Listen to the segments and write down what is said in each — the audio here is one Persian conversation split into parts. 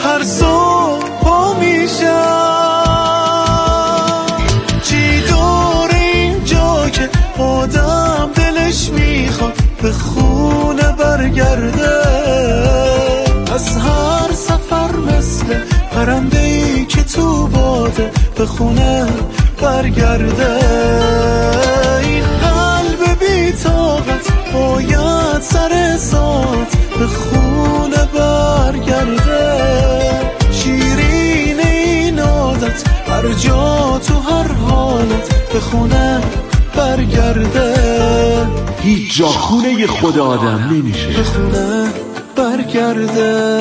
هر صبح پا میشم، چی دور اینجا که آدم دلش میخواد به خونه برگرده، از هر سفر مثل پرنده‌ای که تو باده به خونه برگرده. این قلب بی طاقت باید سر سات به خونه برگرده، شیرین این عادت هر جا تو هر حالت به خونه برگرده. هیچ جا خونه خود آدم نمیشه، به خونه برگرده.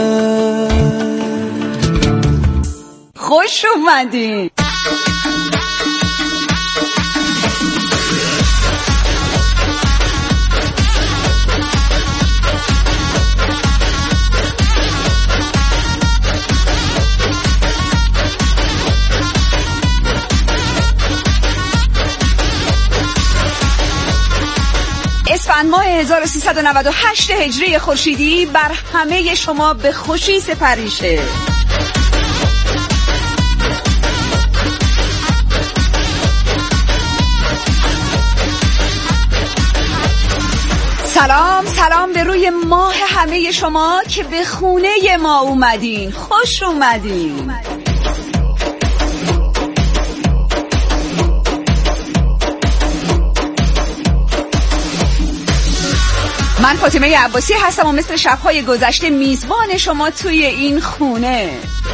خوش اومدین. اسفند ماه 1398 هجری خورشیدی بر همه شما به خوشی سپریشه. سلام به روی ماه همه شما که به خونه ما اومدین. خوش اومدین. من فاطمه عباسی هستم و مثل شب‌های گذشته میزبان شما توی این خونه.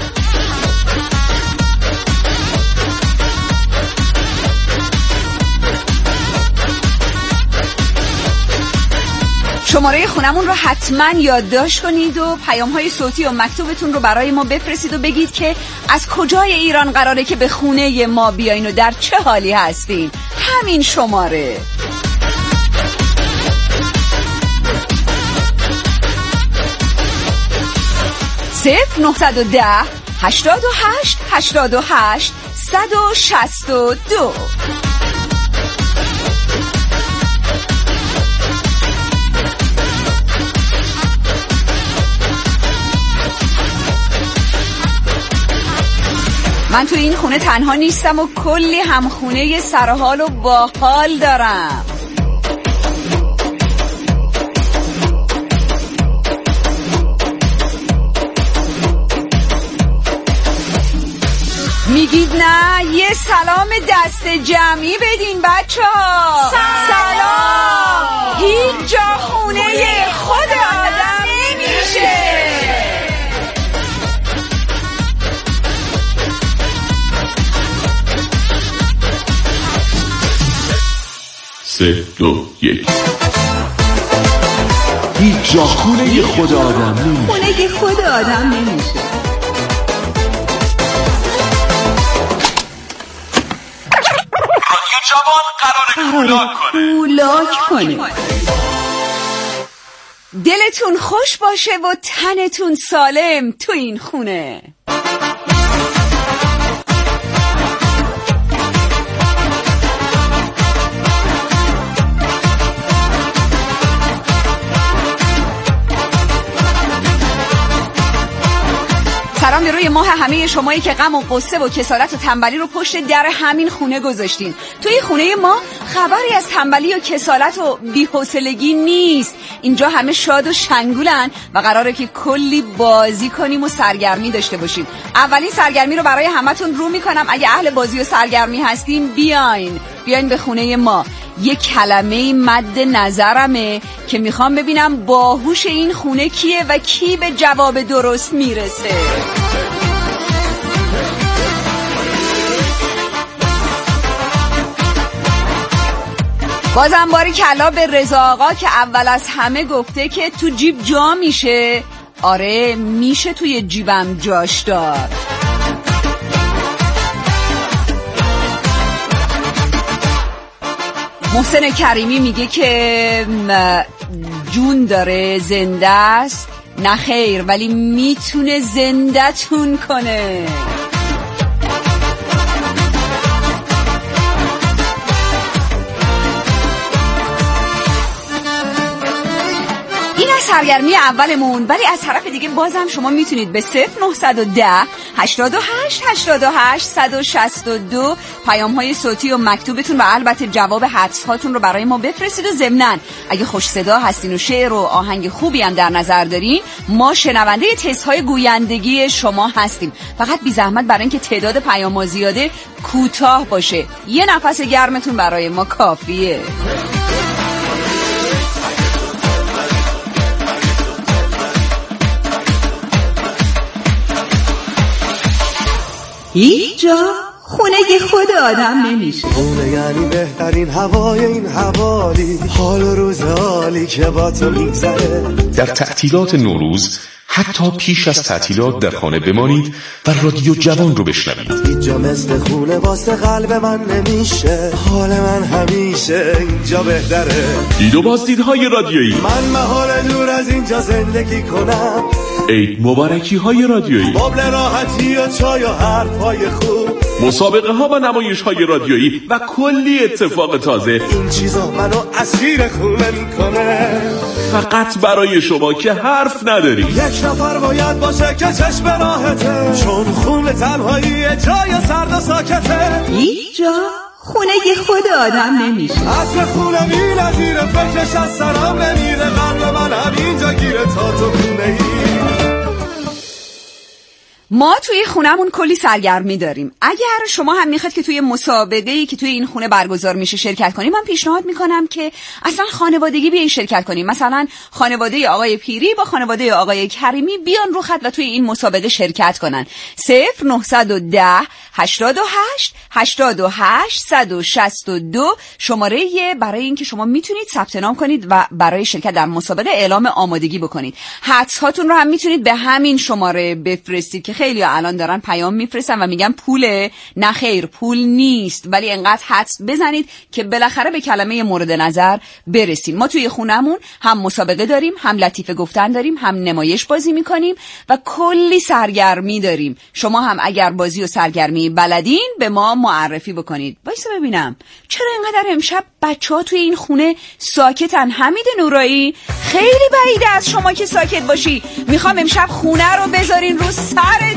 شماره خونمون رو حتما یادداشت کنید و پیام‌های صوتی و مکتوبتون رو برای ما بفرستید و بگید که از کجای ایران قراره که به خونه ما بیاین و در چه حالی هستین. همین شماره 0910 88 88 162. من تو این خونه تنها نیستم و کلی همخونه سرحال و باحال دارم. میگید نه؟ یه سلام دست جمعی بدین بچه‌ها. سلام. هیچ جا خونه خود آدم نمیشه. 3 2 1 هیچ جا خونه خود آدم نمیشه. خونه خود آدم نمیشه. جوان قراره کولاک کنه. دلتون خوش باشه و تنتون سالم تو این خونه. سلام به روی ماه همه شمایی که غم و غصه و کسالت و تنبلی رو پشت در همین خونه گذاشتین. توی خونه ما خبری از تنبلی و کسالت و بی‌حوصلگی نیست. اینجا همه شاد و شنگولن و قراره که کلی بازی کنیم و سرگرمی داشته باشیم. اولین سرگرمی رو برای همتون رو میکنم. اگه اهل بازی و سرگرمی هستین بیاین به خونه ما. یه کلمه مد نظرمه که میخوام ببینم باهوش این خونه کیه و کی به جواب درست میرسه. بازم باری کلا به رضا آقا که اول از همه گفته که تو جیب جا میشه. آره میشه توی جیبم جاش داد. محسن کریمی میگه که جون داره، زنده است. نه خیر، ولی میتونه زنده‌تون کنه. سرگرمی اولمون. ولی از طرف دیگه بازم شما میتونید به 0910 88 88 162 پیام‌های صوتی و مکتوبتون و البته جواب حدس هاتون رو برای ما بفرستید و ضمناً اگه خوش صدا هستین و شعر و آهنگ خوبی هم در نظر دارین، ما شنونده تست‌های گویندگی شما هستیم. فقط بی زحمت برای اینکه تعداد پیام‌ها زیاده کوتاه باشه. یه نفس گرمتون برای ما کافیه. هیچ جا خونه خود آدم نمیشه. خونه یعنی بهترین هوای این حوالی، حال و روز حالی که با تو میگذره. در تعطیلات نوروز حتی پیش از تعطیلات در خانه بمانید و رادیو جوان رو بشنوید. هیچ جا مثل خونه واسه قلب من نمیشه، حال من همیشه اینجا بهتره. دید و بازدیدهای رادیویی، من محال دور از اینجا زندگی کنم. عید مبارکی های رادیویی، مبل راحتی و چای و حرفای خوب، مسابقه ها و نمایش های رادیویی و کلی اتفاق تازه. این چیزا منو اسیر خونه میکنه، فقط برای شما که حرف نداری. یک نفر باید باشه که چشم راحته، چون خونه تنهایی جای سرد و ساکته. هیچ جا خونه خود آدم نمیشه. عطر خونه بی نظیره، فکرش از سرم نمیره، قلب من همینجا گیره تا تو خونه ای. ما توی خونمون کلی سرگرمی داریم. اگر شما هم میخواید که توی مسابقه‌ای که توی این خونه برگزار میشه شرکت کنیم، من پیشنهاد میکنم که اصلا خانوادگی بیاین شرکت کنیم. مثلا خانواده آقای پیری با خانواده آقای کریمی بیان رو خط و توی این مسابقه شرکت کنن. 0910 88 88 162 شماره برای اینکه شما میتونید ثبت نام کنید و برای شرکت در مسابقه اعلام آمادگی بکنید. حدس هاتون رو هم میتونید به همین شماره بفرستید که خیلی الان دارن پیام میفرستن و میگن پوله. نه خیر، پول نیست، ولی انقدر حدس بزنید که بالاخره به کلمه مورد نظر برسین. ما توی خونمون هم مسابقه داریم، هم لطیفه گفتن داریم، هم نمایش بازی میکنیم و کلی سرگرمی داریم. شما هم اگر بازی و سرگرمی بلدین به ما معرفی بکنید. وایسا ببینم چرا اینقدر امشب بچه‌ها توی این خونه ساکتن؟ حمید نورایی خیلی بعیده از شما که ساکت باشی. میخوام امشب خونه رو بذارین رو سرتون.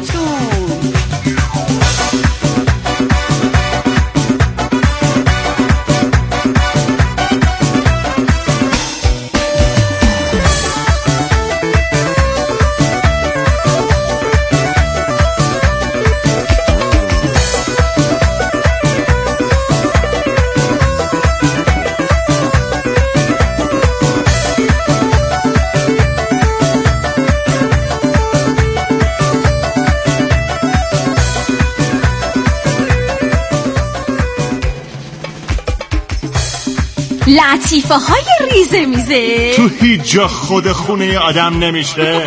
لطیفه های ریزه میزه تو هیچ جا خود خونه آدم نمیشه.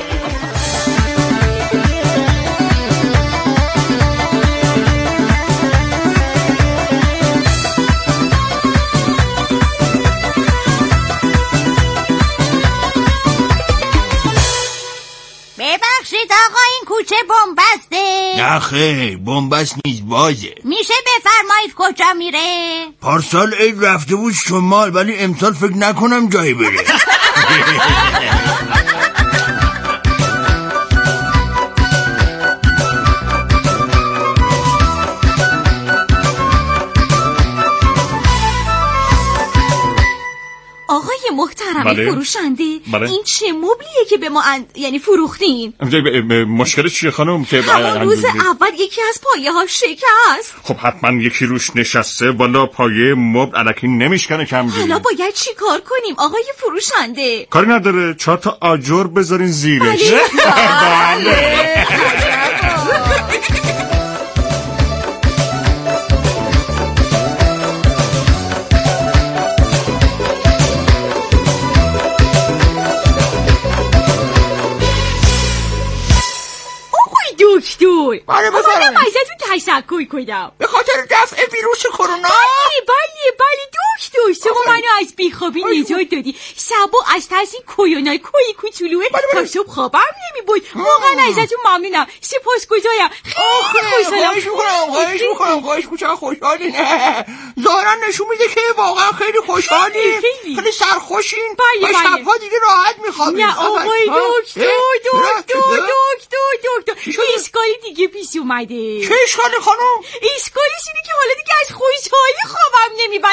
ببخشید آقا، این کوچه بنبسته؟ نه خیر، بنبست نیست، بازه. میشه بفرمایید کجا میره؟ پارسال عید رفته بود شمال، ولی امسال فکر نکنم جایی بره. آقای محترم فروشنده، بله. این چه مبلیه که به ما یعنی فروختین؟ مشکل چیه خانم؟ که همون روز اول یکی از پایه ها شکست. خب حتما یکی روش نشسته، والا پایه مبل الکی نمیشکنه کمگیری. حالا باید چی کار کنیم آقای فروشنده؟ کاری نداره، 4 تا آجر بذارین زیرش. بله. دکتر. بله بفرمایید. من ازتون تشکر کنم به خاطر دفع ویروس کرونا. بله دکتر، شما منو از بیخوابی نجات دادی. شبا از ترس این کویونای کوی کوچولوه تا صبح خوابم نمیبرد. واقعا ازتون ممنونم، سپاسگزارم. خیلی خوشحالم. خواهش میکنم خوشحالین. ظاهرا نشون میده که واقعا خیلی خوشحالین، خیلی سرخوشین و شبها دیگه راحت میخوابین. نه آقای دکتر اشکالی دیگه پیش اومده. چه اشکالی خانم؟ اشکالش اینه که حالا دیگه از خوشحالی خوابم نمیبره.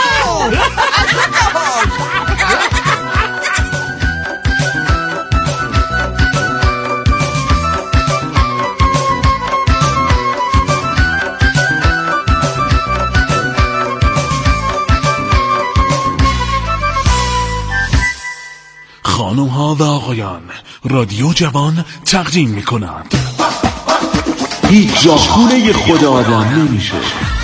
خانم ها و آقایان، رادیو جوان تقدیم می کند هیچ جا خونه خود آدم نمیشه.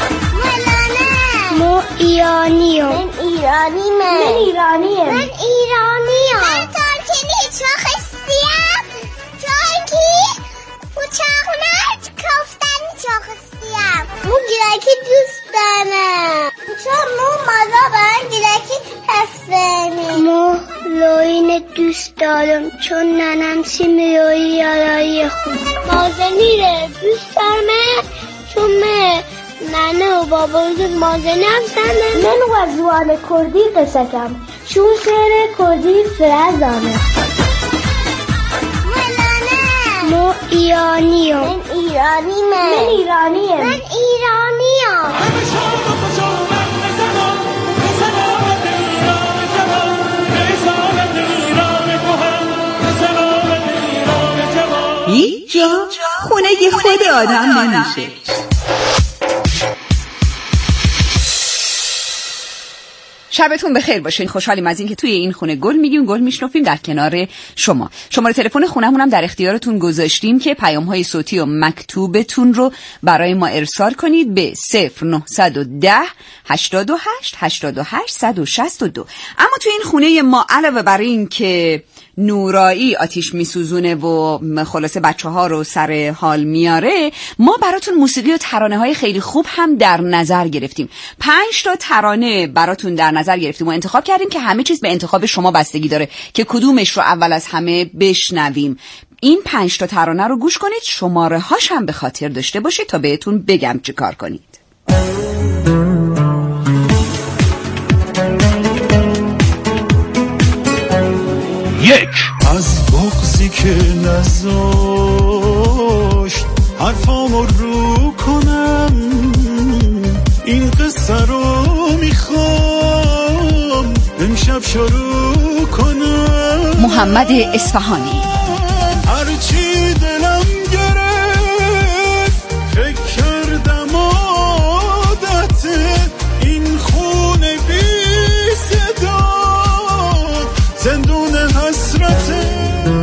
ما ایرانیم. من ایرانیم. من ترکی چاخستیم. ترکی و چاخونت کفتن چاخستیم. مو گیرکی دوست دارم. چون مو مزا برن گیرکی هستنی. مو لاین دوست دارم چون ننم سیم لایی یارایی خود. مازنیره دوست دارم چون ننه و بابا مازنی هم سنه. من و زوان کردی قصه کم چون شعر کردی فرزانه. ما ایرانیم. من ایرانیم. هیچ جا خونه خود آدم نمیشه. شبتون بخیر باشین. خوشحالیم از این که توی این خونه گل میگیم، گل میشنفیم در کنار شما. شماره تلفن خونمون هم در اختیارتون گذاشتیم که پیام‌های صوتی و مکتوبتون رو برای ما ارسال کنید به 0910 88 88 162. اما توی این خونه ما علاوه بر این که نورایی آتیش میسوزونه و خلاصه بچه‌ها رو سر حال میاره، ما براتون موسیقی و ترانه‌های خیلی خوب هم در نظر گرفتیم. 5 تا ترانه براتون در نظر گرفتیم و انتخاب کردیم که همه چیز به انتخاب شما بستگی داره که کدومش رو اول از همه بشنویم. این 5 تا ترانه رو گوش کنید، شماره هاش هم به خاطر داشته باشید تا بهتون بگم چی کار کنید. از بغضی که نذاشت حرفامو رو کنم، این قصه رو میخوام امشب شروع کنم. محمد اصفهانی. هرچی دلم گرفت فکر کردم عادت این خونه بی صدا زندون حسرته.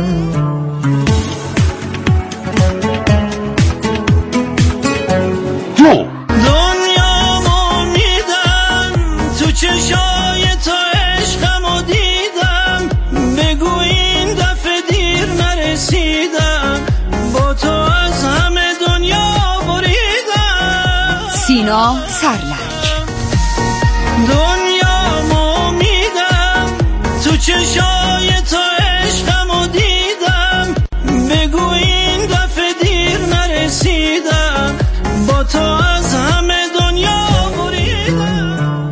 دنیا ما میدم تو چشای تو عشقمو دیدم، بگو این دفعه دیر نرسیدم، با تو از همه دنیا بریدم. سینا سرلک. دنیا ما میدم تو چشای تو عشقمو دیدم، بگو این دفعه دیر نرسیدم، با تو از همه دنیا بریدم.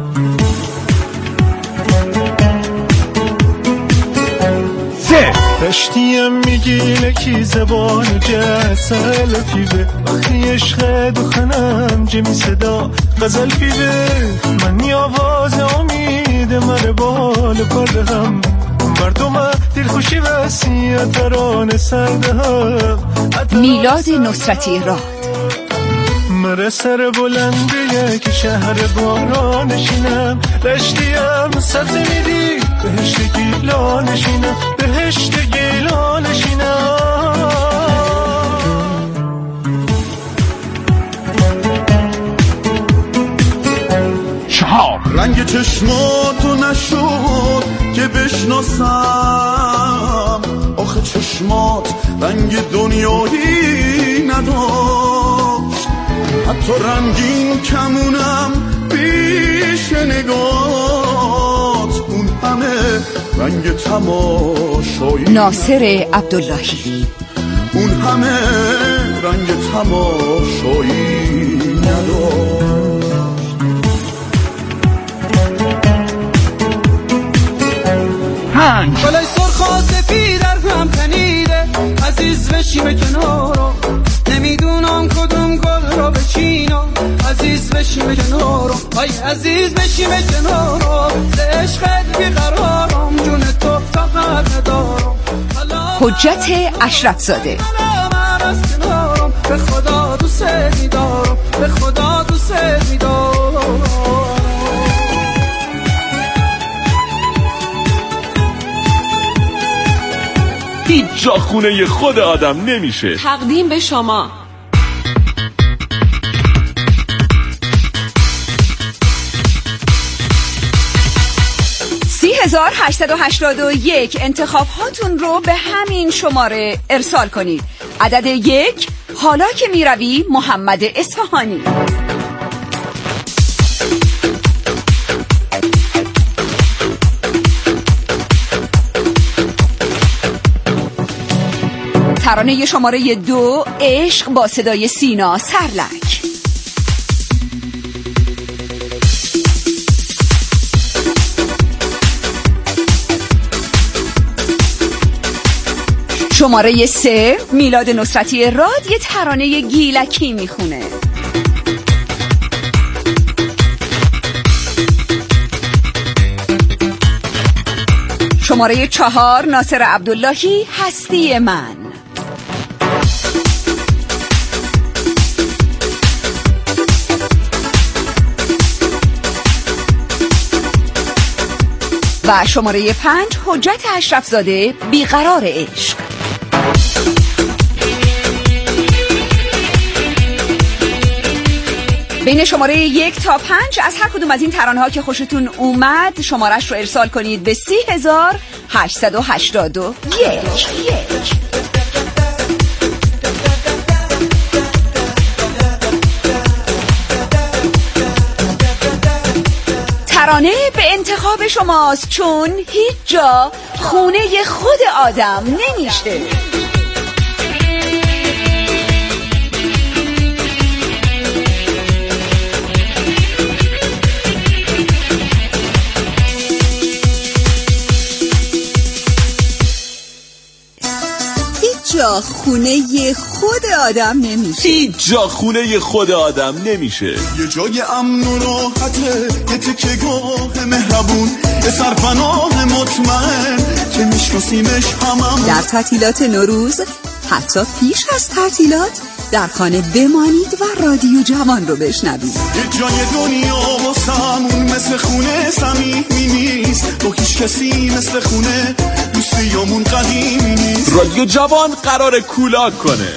رشتیم میگیله کی زبان جسل پیوه، وقتی عشق دخنم جمی صدا غزل پیوه، منی آواز امید مره بال پرده هم، مردم دلخوشی وسیع ترانه سرده هم. میلاد نصرتی راد. مره سر بلنده که شهر بارانشینم، رشتیم سبزه میدی بهشت گیلانشینم، بهشت گیلانشینم. رنگ چشماتو نشد که بشناسم، آخه چشمات رنگ دنیایی نداره. نداشت. حتی رنگین کمونم پیش نگات، اون همه رنگ تماشایی ناصر عبداللهی. اون همه رنگ تماشایی نداشت. گلای سرخ و سفید هم تنیده، عزیز بشیم کنارو، نمیدونم کدوم گل رو بچینم، عزیز بشیم کنارو، ای عزیز بشیم کنارو، ز عشقت بیقرارم، جون تو فقط ندارم. حجت اشرف زاده. به خدا دوست می‌دارم، به خدا دوست می‌دارم. هیچ جا خونه خود آدم نمیشه. تقدیم به شما 3881 انتخاب هاتون رو به همین شماره ارسال کنید. عدد 1. حالا که میروی محمد اصفهانی. ترانه شماره 2. عشق با صدای سینا سرلک. شماره 3. میلاد نصرتی راد یه ترانه گیلکی میخونه. شماره 4. ناصر عبداللهی هستی من. و شماره 5. حجت اشرف زاده بیقرار عشق. بین شماره 1 تا 5 از هر کدوم از این ترانه ها که خوشتون اومد شمارش رو ارسال کنید به 3881. ترانه به انتخاب شماست، چون هیچ جا خونه خود آدم نمیشه. جا خونه خود آدم نمیشه. هیچ جا خونه خود آدم نمیشه. یه جای امن و راحته، یه تکه گاه مهربون، یه سرپناه مطمئن که میشناسیمش هممون. در تعطیلات نوروز، حتی پیش از تعطیلات، در خانه بمانید و رادیو جوان رو بشنوید. یه جای دنیا واسمون مثل خونه صمیمی نیست، با هیچ کسی مثل خونه دوستیامون قدیمی نیست. رادیو جوان قرار کولاک کنه.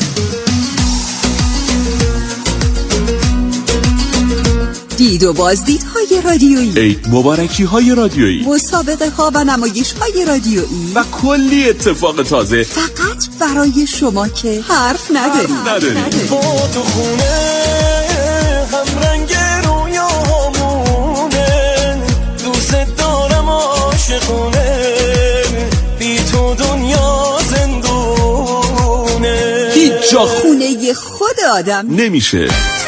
دید و بازدیدهای رادیویی، عید مبارکی های رادیویی، مسابقه ها و نمایش های رادیویی و کلی اتفاق تازه فقط برای شما که حرف نداریم. با تو خونه هم رنگ رویامونه، دوست دارم عاشقونه، بی تو دنیا زندونه. هیچ جا خونه خود آدم نمیشه.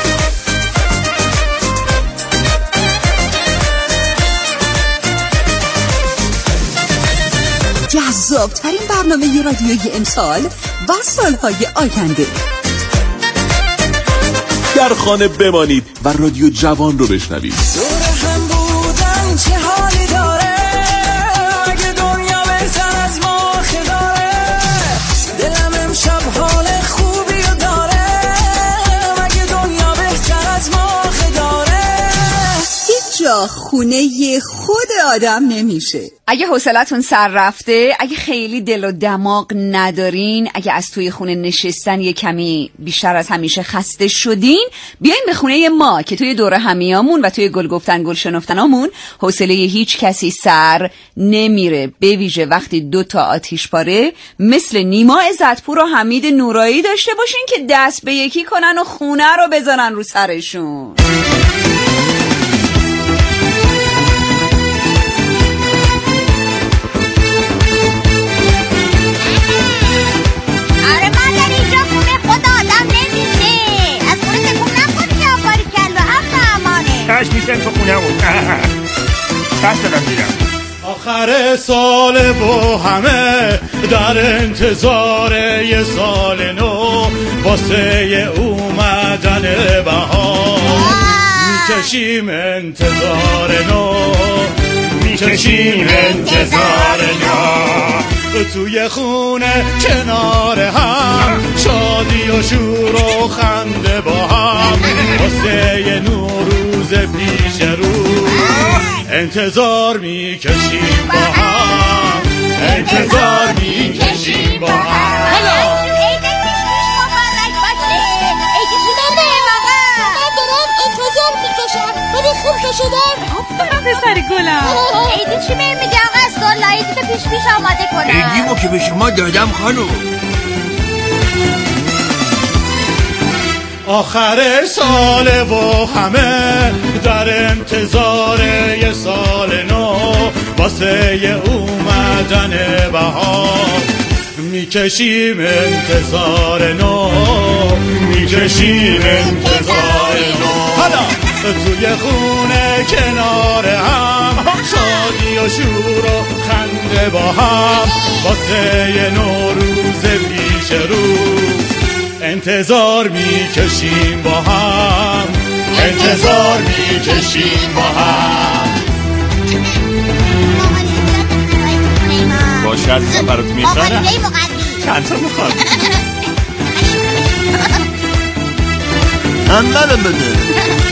جذاب‌ترین برنامه رادیویی امسال و سالهای آینده. در خانه بمانید و رادیو جوان رو بشنوید. دور هم بودن چه حالی داره، اگه دنیا بهتر از ما داره، دلم امشب حال خوبی رو داره، اگه دنیا بهتر از ما داره. هیچ جا اینجا خونه خود آدم نمیشه. اگه حوصلتون سر رفته، اگه خیلی دل و دماغ ندارین، اگه از توی خونه نشستن یه کمی بیشتر از همیشه خسته شدین، بیاین به خونه ما که توی دوره همیامون و توی گل گفتن گل شنفتنامون حوصله هیچ کسی سر نمیره، به ویژه وقتی 2 تا آتیش پاره مثل نیما عزتپور و حمید نورایی داشته باشین که دست به یکی کنن و خونه رو بزنن رو سرشون. میشن تو خونمون دست دادم دیدم. آخر سال و همه در انتظار یه سال نو، واسه اومدن بهار میکشیم انتظار نو، میکشیم انتظار نو، توی خونه کنار هم شادی و شور و خنده با هم، واسه نوروز پیش رو انتظار میکشیم با هم، انتظار میکشیم با هم. پسر گلم ایدی چی میگه آقا؟ سال ایدی تو پیش آماده کنه. ایدیمو که به شما دادم خانو. آخر سال و همه در انتظار یه سال نو، واسه اومدن بهار میکشیم انتظار نو، میکشیم انتظار نو. حالا توی خونه کنار هم شادی و شور و خنده با هم، واسه نوروز پیش رو انتظار میکشیم با هم، انتظار میکشیم با هم. باشه عزیزم برات میخرم. چند تا میخواد؟ همه بده.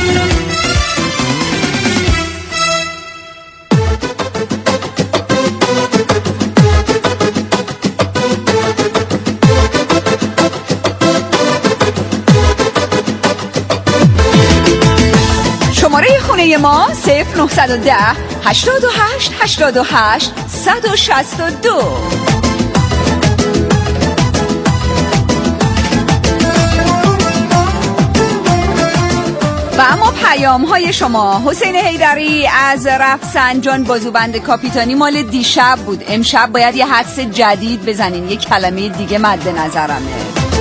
شماره خونه ما 0910 88 88 162. و اما پیام های شما. حسین حیدری از رفسنجان بازوبند کاپیتانی مال دیشب بود. امشب باید یه حدس جدید بزنین، یه کلمه دیگه مد نظرمه.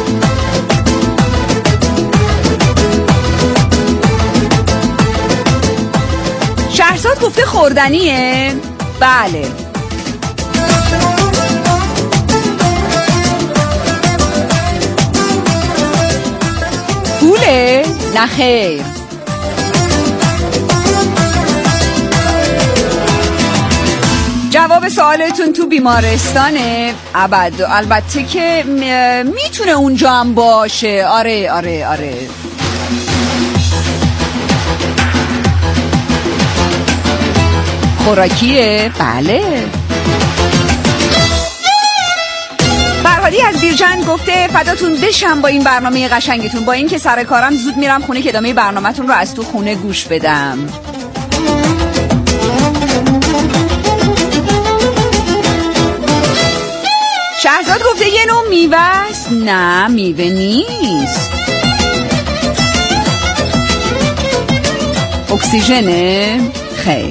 شهرزاد گفته خوردنیه؟ بله. پوله؟ نه خیر. جواب سوالتون تو بیمارستانه؟ ابد. البته که میتونه اونجا هم باشه. آره. خوراکیه؟ بله. فرهادی از بیرجند گفته فداتون بشم با این برنامه قشنگتون، با این که سر کارم زود میرم خونه که ادامه برنامه‌تون رو از تو خونه گوش بدم. شهرزاد گفته یه نوع میوه است؟ نه میوه نیست. اکسیژنه؟ خیر.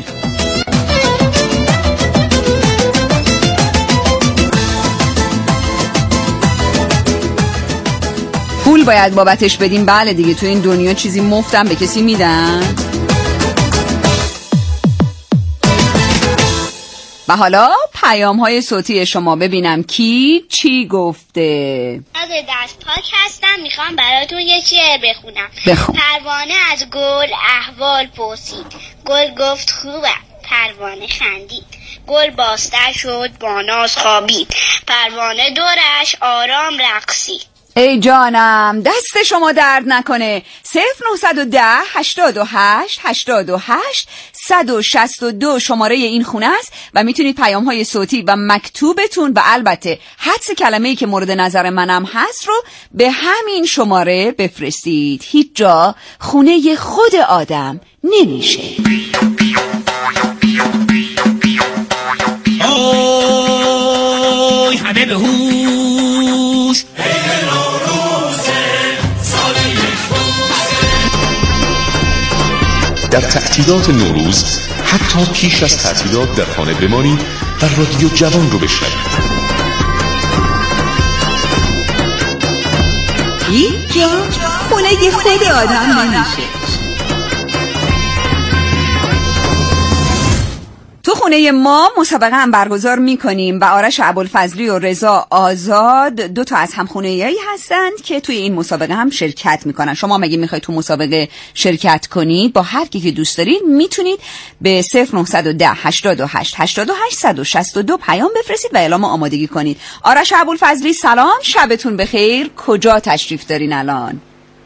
پول باید بابتش بدیم؟ بله دیگه، تو این دنیا چیزی مفتم به کسی میدن؟ و حالا پیام های صوتی شما، ببینم کی چی گفته. از دست پاک هستم، میخوام براتون یه شعر بخونم. بخون. پروانه از گل احوال پرسید، گل گفت خوبم، پروانه خندید، گل باستر شد با ناز خوابید، پروانه دورش آرام رقصید. ای جانم دست شما درد نکنه. 0910 88 88 162 شماره این خونه است و میتونید پیام‌های صوتی و مکتوبتون و البته حدس کلمه‌ای که مورد نظر منم هست رو به همین شماره بفرستید. هیچ جا خونه خود آدم نمیشه. اوی همه به هوش در تعطیلات نوروز حتی پیش از تعطیلات در خانه بمانید و رادیو جوان رو بشنوید. هیچ جا خونه خود آدم نمیشه. تو خونه ما مسابقه هم برگزار میکنیم و آرش ابوالفضلی و رضا آزاد دو تا از همخونه‌ای هستند که توی این مسابقه هم شرکت میکنن. شما مگه میخواید تو مسابقه شرکت کنید با هر کی که دوست دارید میتونید به 0910 88 88 162 پیام بفرستید و اعلام آمادگی کنید. آرش ابوالفضلی سلام، شبتون بخیر. کجا تشریف دارین الان؟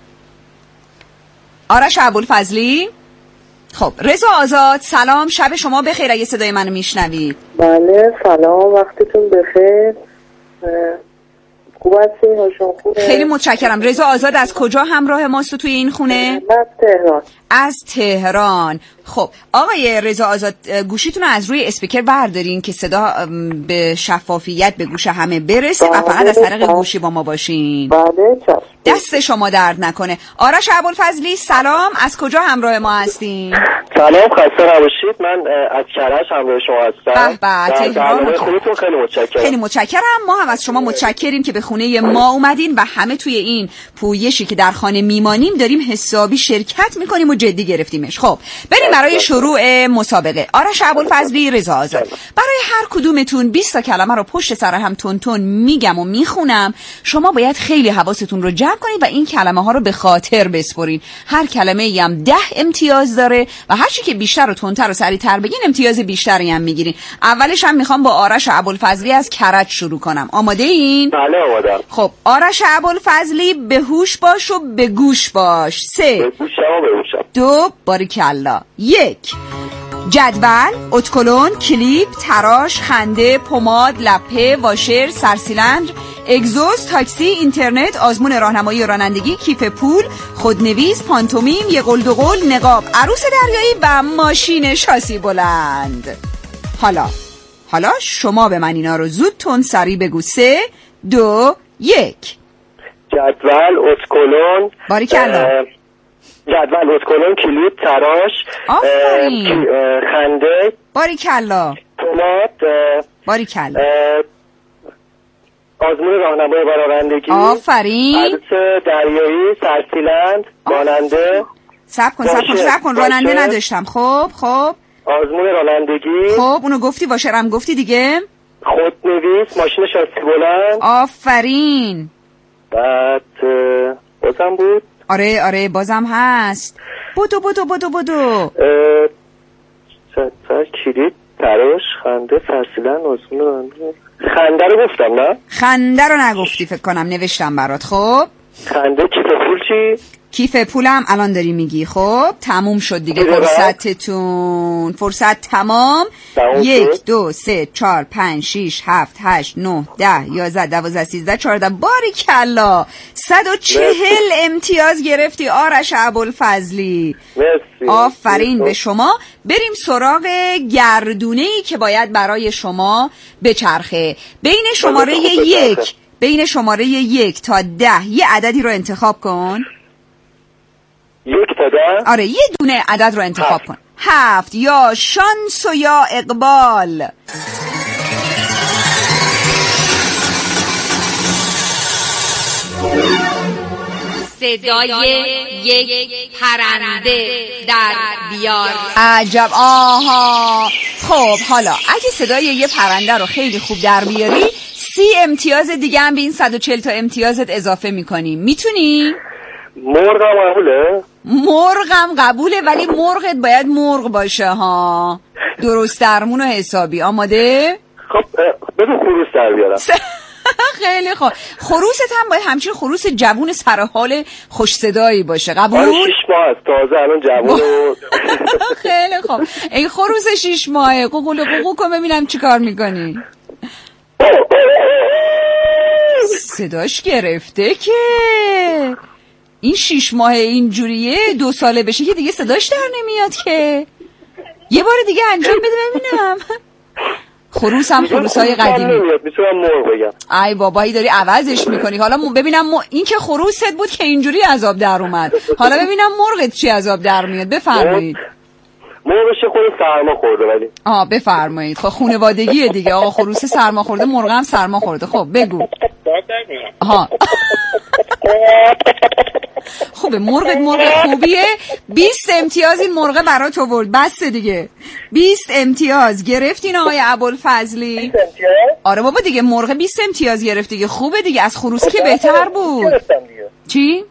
آرش ابوالفضلی؟ خب رضا آزاد سلام، شب شما بخیر. اگه صدای منو میشنوید. بله سلام، وقتتون بخیر. خوب هستین؟ حالشون خوبه؟ خیلی متشکرم. رضا آزاد از کجا همراه ماست توی این خونه؟ از تهران. از تهران. خب آقای رضا آزاد گوشیتون رو از روی اسپیکر بردارین که صدا به شفافیت به گوش همه برسه و فقط از طریق گوشی با ما باشین. بله چشم. دست شما درد نکنه. آرش ابوالفضلی سلام، از کجا همراه ما هستین؟ سلام، خسته نباشید. من از کرج همراه شما هستم. به تهران. خودتون خیلی متشکرم. خیلی متشکرم. ما هم از شما متشکریم که به خونه ما اومدین و همه توی این پویشی که در خانه میمانیم داریم حسابی شرکت میکنیم و جدی گرفتیمش. خب بریم برای شروع مسابقه. آرش ابوالفضلی، رضا آزاد، برای هر کدومتون 20 تا کلمه رو پشت سر هم تون میگم و میخونم. شما باید خیلی حواستون رو جمع کنید و این کلمه ها رو به خاطر بسپرین. هر کلمه ای هم 10 امتیاز داره و هر چی که بیشتر و تندتر و سریعتر بگین امتیاز بیشتری هم میگیرین. اولش هم میخوام با آرش ابوالفضلی از کرج شروع کنم. آماده این؟ بله آمادم. خب آرش ابوالفضلی به هوش باش و به گوش باش. 3 به گوشم. 2 باریکلا. 1 جدول، اتکلون، کلیپ، تراش، خنده، پماد، لپه، واشر، سرسیلندر، اگزوز، تاکسی، اینترنت، آزمون راهنمایی و رانندگی، کیف پول، خودنویس، پانتومیم، یه قل دو قل، نقاب، عروس دریایی و ماشین شاسی بلند. حالا شما به من اینا رو زود تون سریع بگو. 3 2 1 جدول، اتکلون، باریکلا. جدول، اتکلون، کلیپ، تراش، خنده، باریکلا. پماد، باریکلا. آزمون راهنمایی و رانندگی، آفرین. عروس دریایی، سرسیلند، راننده. صبر کن راننده نداشتم. خب آزمون رانندگی. خب اونو گفتی، واشرم گفتی دیگه. خودنویس، ماشین شاسی بلند. آفرین. بعد بازم بود. آره بازم هست. بدو کلید، تراش، خنده، سرسیلند، آزمون رانندگی. خنده رو گفتم نه؟ خنده رو نگفتی فکر کنم، نوشتم برات. خب خنده. کیف پول چی؟ کیف پولم الان داری میگی. خب تموم شد دیگه فرصتتون. فرصت تمام. 1 2 3 4 5 6 7 8 9 10 11 12 13 14 باریکلا. 140 امتیاز گرفتی آرش ابوالفضلی. مرسی. آفرین به شما. بریم سراغ گردونه‌ای که باید برای شما بچرخه. بین شماره 1 تا 10 یه عددی رو انتخاب کن. 1 تا 10؟ آره یه دونه عدد رو انتخاب کن. 7 یا شانس و یا اقبال. صدای یک پرنده در بیار. عجب. آها خب حالا اگه صدای یه پرنده رو خیلی خوب در بیاری 30 امتیاز دیگه هم به این 140 تا امتیازت اضافه میکنیم. میتونی؟ مرغم قبوله؟ مرغم قبوله ولی مرغت باید مرغ باشه ها. درست درمون و حسابی. آماده؟ خب بذار خروس در بیارم. خیلی خوب. خروست هم باید همچین خروس جوون سرحال خوش صدایی باشه. قبول؟ 6 ماه است تازه الان جوون. خیلی خوب. این خروس 6 ماهه قوقل قوقو کن ببینم چیکار میکنی. صداش گرفته که این 6 ماه اینجوریه، 2 ساله بشه که دیگه صداش در نمیاد که. یه بار دیگه انجام بده ببینم. خروس هم خروسای قدیمی. میتونم مرغ بگم. ای بابایی داری عوضش میکنی. حالا ببینم این که خروست بود که اینجوری عذاب در اومد. حالا ببینم مرغت چی عذاب در میاد. بفرمایید. مرغش خود سرما خورده ولی. بفرمایید. خب خانوادگیه دیگه. آقا خروس سرما خورده، مرغ هم سرما خورده. خب بگو. خوبه مرغ خوبیه. 20 امتیاز این مرغ برات آورد. بس دیگه 20 امتیاز گرفتین آقای ابوالفضلی. 20 امتیاز؟ آره بابا دیگه مرغ 20 امتیاز گرفت دیگه. خوبه دیگه، از خروسی که بهتر بود. گرفتم دیگه. چی؟